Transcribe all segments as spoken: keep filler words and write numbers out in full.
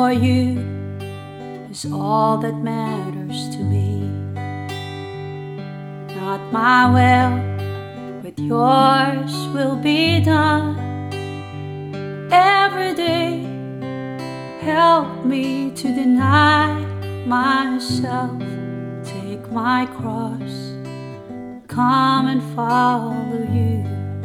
for you is all that matters to me. Not my will, but yours will be done. Every day, help me to deny myself, take my cross, come and follow you.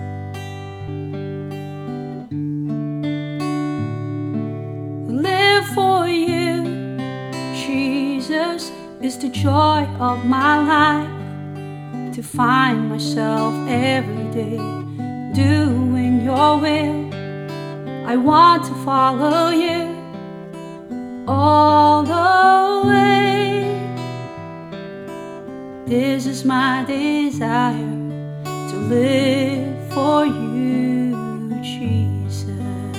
Live for you, Jesus is the joy of my life. To find myself every day doing your will, I want to follow you all the way. This is my desire, to live for you, Jesus.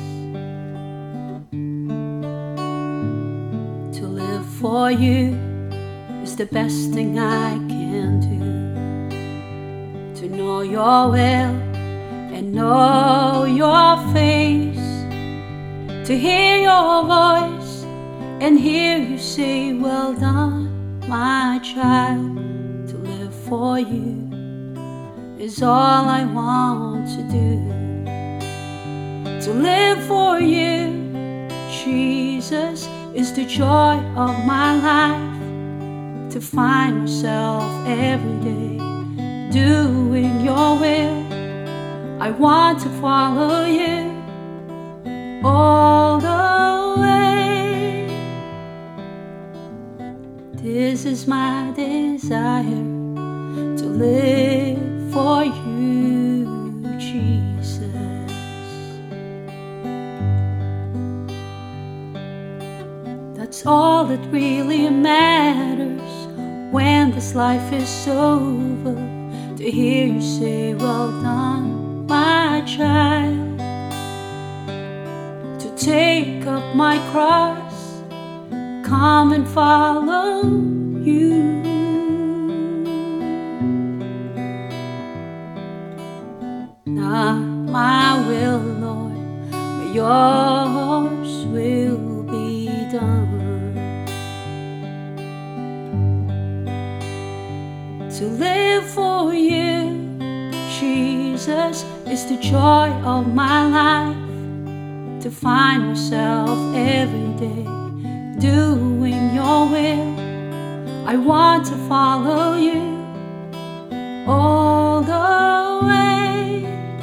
To live for you is the best thing I can do. To know your will and know your face, to hear your voice and hear you say, well done, my child. To live for you is all I want to do. To live for you, Jesus, is the joy of my life. To find myself every day doing your will, I want to follow you all the way. This is my desire, to live for you, Jesus. That's all that really matters when this life is over. To hear you say, well done, my child. To take up my cross, come and follow you. Not my will, Lord, but yours will be done. To live for you, Jesus, is the joy of my life. To find myself every day doing your will, I want to follow you all the way.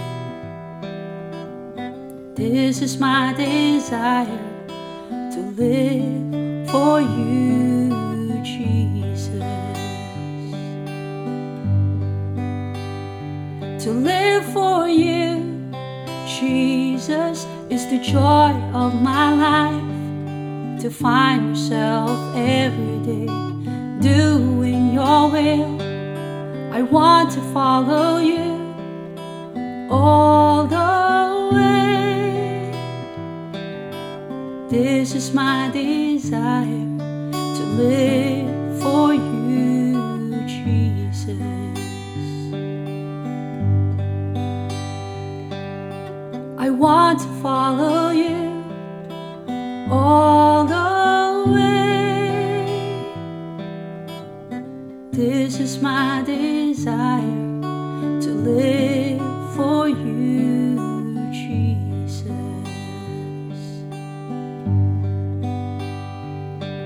This is my desire, to live for you, Jesus. To live for you, Jesus, is the joy of my life. To find myself every day doing your will, I want to follow you all the way. This is my desire, to live for you, Jesus. I want to follow you all the way. This is my desire, to live for you, Jesus.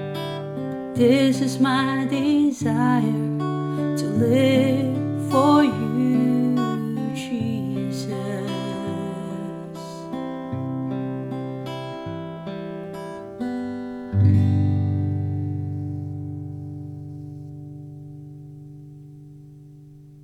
This is my desire, to live for you.